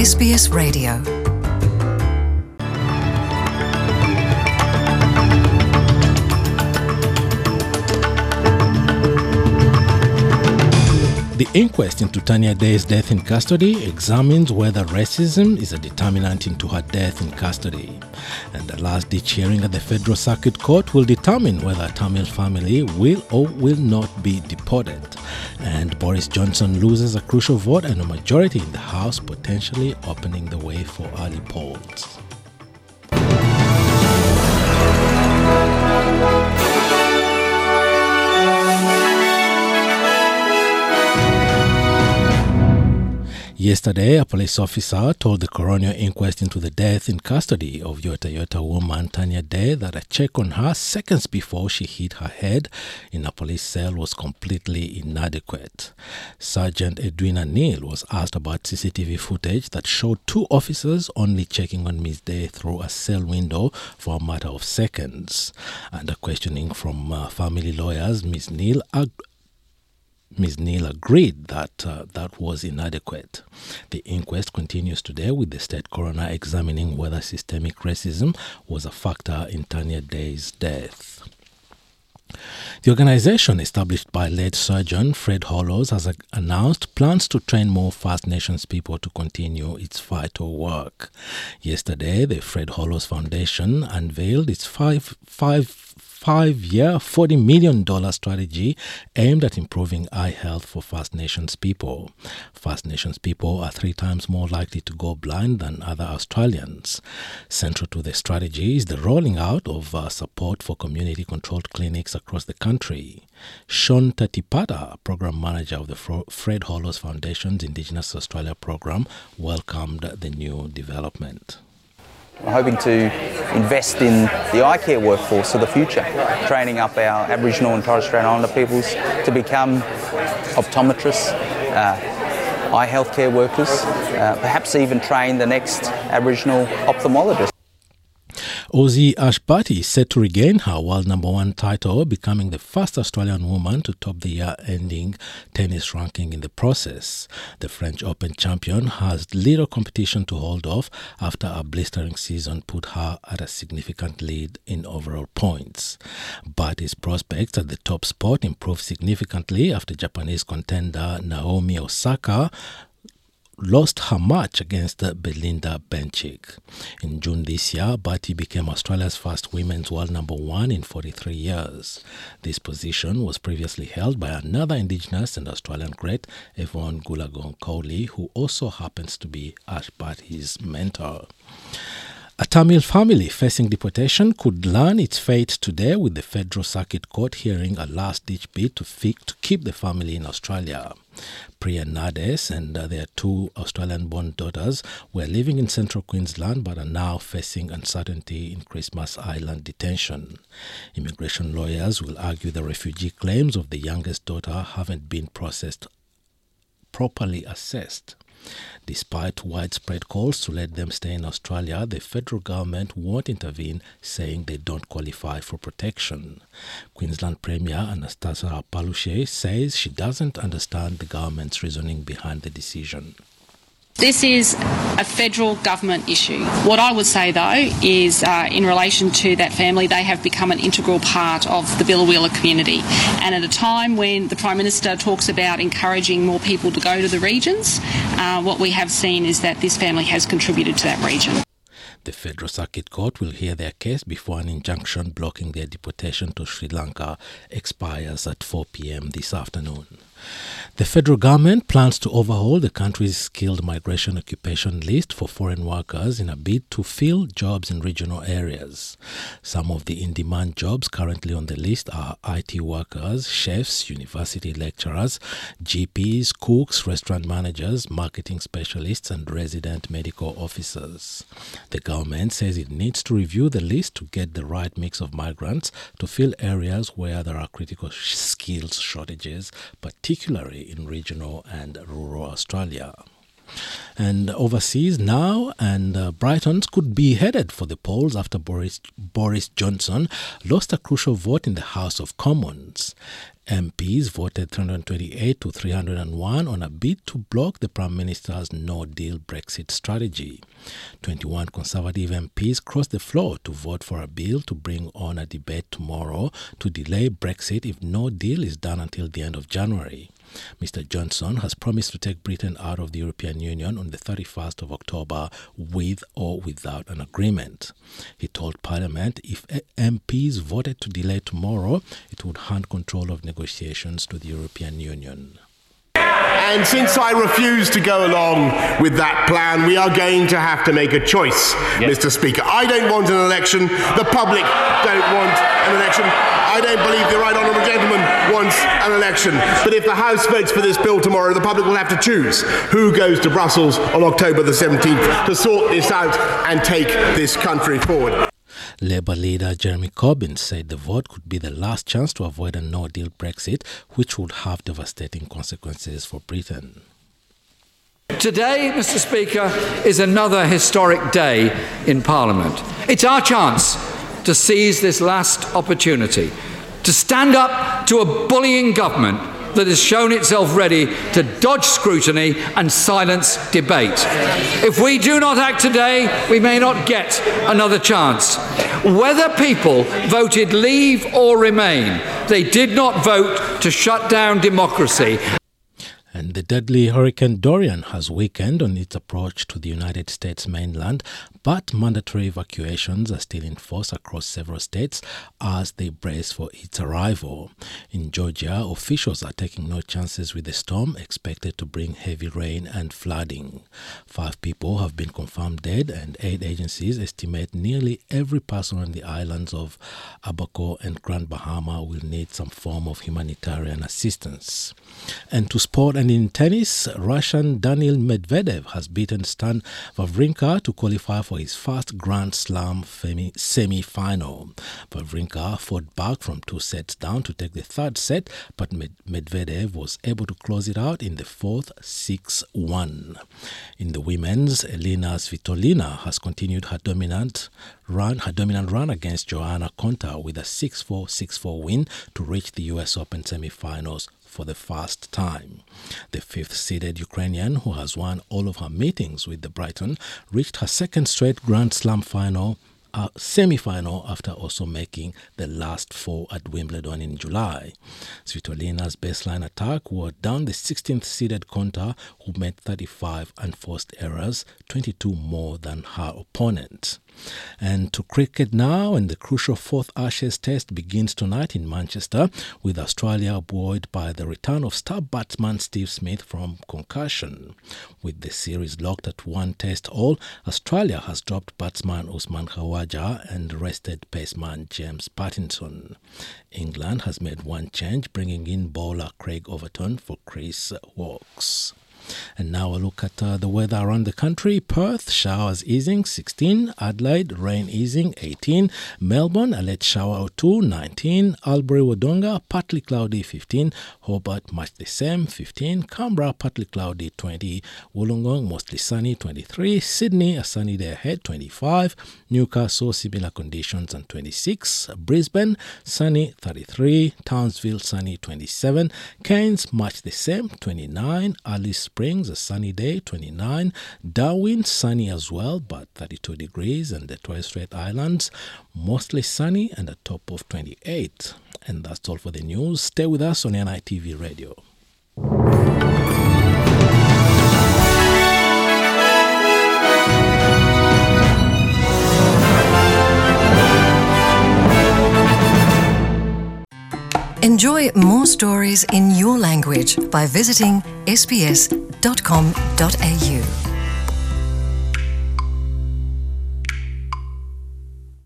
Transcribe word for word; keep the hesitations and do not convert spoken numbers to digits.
S B S Radio. The inquest into Tanya Day's death in custody examines whether racism is a determinant into her death in custody. And the last-ditch hearing at the Federal Circuit Court will determine whether a Tamil family will or will not be deported. And Boris Johnson loses a crucial vote and a majority in the House, potentially opening the way for early polls. Yesterday, a police officer told the coroner inquest into the death in custody of Yota Yota woman Tanya Day that a check on her seconds before she hit her head in a police cell was completely inadequate. Sergeant Edwina Neal was asked about C C T V footage that showed two officers only checking on Miz Day through a cell window for a matter of seconds. Under questioning from uh, family lawyers, Miz Neal ag- Miz Neal agreed that uh, that was inadequate. The inquest continues today with the state coroner examining whether systemic racism was a factor in Tanya Day's death. The organization, established by late surgeon Fred Hollows, has announced plans to train more First Nations people to continue its vital work. Yesterday, the Fred Hollows Foundation unveiled its five, five, five-year, forty million dollars strategy aimed at improving eye health for First Nations people. First Nations people are three times more likely to go blind than other Australians. Central to the strategy is the rolling out of uh, support for community-controlled clinics across the country. Sean Tatipata, program manager of the Fred Hollows Foundation's Indigenous Australia program, welcomed the new development. We're hoping to invest in the eye care workforce of the future, training up our Aboriginal and Torres Strait Islander peoples to become optometrists, uh, eye health care workers, uh, perhaps even train the next Aboriginal ophthalmologist. Ozzy Ashbati is set to regain her world number one title, becoming the first Australian woman to top the year-ending tennis ranking in the process. The French Open champion has little competition to hold off after a blistering season put her at a significant lead in overall points. Bati's prospects at the top spot improved significantly after Japanese contender Naomi Osaka lost her match against Belinda Bencic. In June this year, Bati became Australia's first women's world number one in forty-three years. This position was previously held by another Indigenous and Australian great, Yvonne Goolagong-Cowley, who also happens to be Ash Bati's mentor. A Tamil family facing deportation could learn its fate today with the Federal Circuit Court hearing a last-ditch bid to, fix, to keep the family in Australia. Priya Nades and uh, their two Australian-born daughters were living in central Queensland but are now facing uncertainty in Christmas Island detention. Immigration lawyers will argue the refugee claims of the youngest daughter haven't been processed properly assessed. Despite widespread calls to let them stay in Australia, the federal government won't intervene, saying they don't qualify for protection. Queensland Premier Anastasia Palaszczuk says she doesn't understand the government's reasoning behind the decision. This is a federal government issue. What I would say, though, is uh, in relation to that family, they have become an integral part of the Billa community. And at a time when the Prime Minister talks about encouraging more people to go to the regions, uh, what we have seen is that this family has contributed to that region. The Federal Circuit Court will hear their case before an injunction blocking their deportation to Sri Lanka expires at four p.m. this afternoon. The federal government plans to overhaul the country's skilled migration occupation list for foreign workers in a bid to fill jobs in regional areas. Some of the in-demand jobs currently on the list are I T workers, chefs, university lecturers, G Ps, cooks, restaurant managers, marketing specialists, and resident medical officers. The government says it needs to review the list to get the right mix of migrants to fill areas where there are critical skills shortages, particularly in regional and rural Australia. And overseas now, and uh, Britons could be headed for the polls after Boris Boris Johnson lost a crucial vote in the House of Commons. M Ps voted three hundred twenty-eight to three hundred one on a bid to block the Prime Minister's no-deal Brexit strategy. twenty-one Conservative M Ps crossed the floor to vote for a bill to bring on a debate tomorrow to delay Brexit if no deal is done until the end of January. Mister Johnson has promised to take Britain out of the European Union on the thirty-first of October with or without an agreement. He told Parliament if M Ps voted to delay tomorrow, it would hand control of negotiations to the European Union. And since I refuse to go along with that plan, we are going to have to make a choice, yep. Mister Speaker. I don't want an election. The public don't want an election. I don't believe the right honourable gentleman wants an election. But if the House votes for this bill tomorrow, the public will have to choose who goes to Brussels on October the seventeenth to sort this out and take this country forward. Labour leader Jeremy Corbyn said the vote could be the last chance to avoid a no-deal Brexit, which would have devastating consequences for Britain. Today, Mister Speaker, is another historic day in Parliament. It's our chance to seize this last opportunity, to stand up to a bullying government that has shown itself ready to dodge scrutiny and silence debate. If we do not act today, we may not get another chance. Whether people voted leave or remain, they did not vote to shut down democracy. And the deadly Hurricane Dorian has weakened on its approach to the United States mainland, but mandatory evacuations are still in force across several states as they brace for its arrival. In Georgia, officials are taking no chances with the storm expected to bring heavy rain and flooding. Five people have been confirmed dead, and aid agencies estimate nearly every person on the islands of Abaco and Grand Bahama will need some form of humanitarian assistance. And to sport and in tennis, Russian Daniil Medvedev has beaten Stan Wawrinka to qualify for his first Grand Slam semi-final. Wawrinka fought back from two sets down to take the third set, but Medvedev was able to close it out in the fourth, six one. In the women's, Elina Svitolina has continued her dominant run, her dominant run against Joanna Konta with a six four, six four win to reach the U S Open semi-finals for the first time. The fifth-seeded Ukrainian, who has won all of her meetings with the Brighton, reached her second straight Grand Slam final, uh, semi-final after also making the last four at Wimbledon in July. Svitolina's baseline attack wore down the sixteenth-seeded Konta, who made thirty-five unforced errors, twenty-two more than her opponent. And to cricket now, and the crucial fourth Ashes Test begins tonight in Manchester, with Australia buoyed by the return of star batsman Steve Smith from concussion. With the series locked at one test all, Australia has dropped batsman Usman Khawaja and rested paceman James Pattinson. England has made one change, bringing in bowler Craig Overton for Chris Woakes. And now a look at uh, the weather around the country. Perth, showers easing, sixteen. Adelaide, rain easing, eighteen. Melbourne, a late shower or two, nineteen. Albury-Wodonga, partly cloudy, fifteen. Hobart, much the same, fifteen. Canberra, partly cloudy, twenty. Wollongong, mostly sunny, twenty-three. Sydney, a sunny day ahead, twenty-five. Newcastle, similar conditions, and twenty-six. Brisbane, sunny, thirty-three. Townsville, sunny, twenty-seven. Cairns, much the same, twenty-nine. Alice Springs, a sunny day, twenty-nine. Darwin, sunny as well, but thirty-two degrees. And the Torres Strait Islands, mostly sunny and a top of twenty-eight. And that's all for the news. Stay with us on N I T V Radio. Enjoy more stories in your language by visiting s b s dot com dot a u.